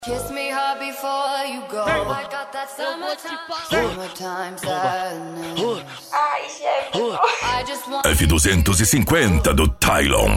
Kiss me hard before you go. I got that summertime sadness. Ai, gente. I just want F250 do Tylon.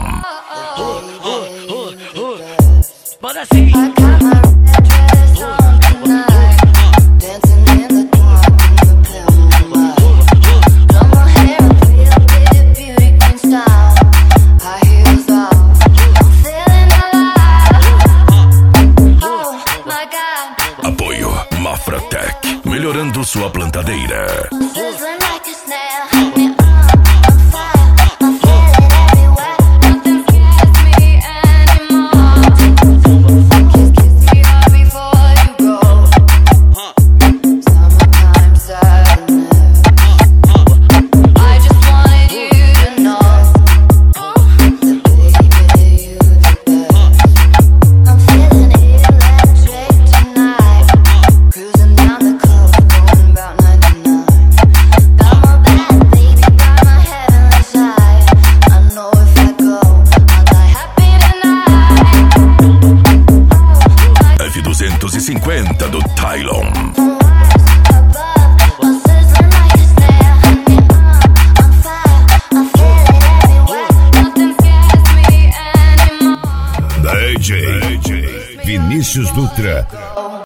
Manda assim. I got my red dress on tonight, dancing in the dark in the pale moonlight. Done my hair up real big, beauty queen style. High heels off, I'm feeling alive. Oh my God, Apoio Mafratec, melhorando sua plantadeira. sizzling like a snail. Hit me on fire, I feel it everywhere. Nothing scares me anymore. Kiss me hard before you go. Summertime sadness. I just wanted you to know that baby you're the best. I'm feeling electric tonight, cruising down the coast, going about 99. Got my bad baby by my heavenly side. I know if I go, I'll die happy tonight. F250 do Tylon. I'm sizzling like a snail. Hit me on fire, I feel it everywhere. Nothing scares me anymore. DJ Vinícius Dutra.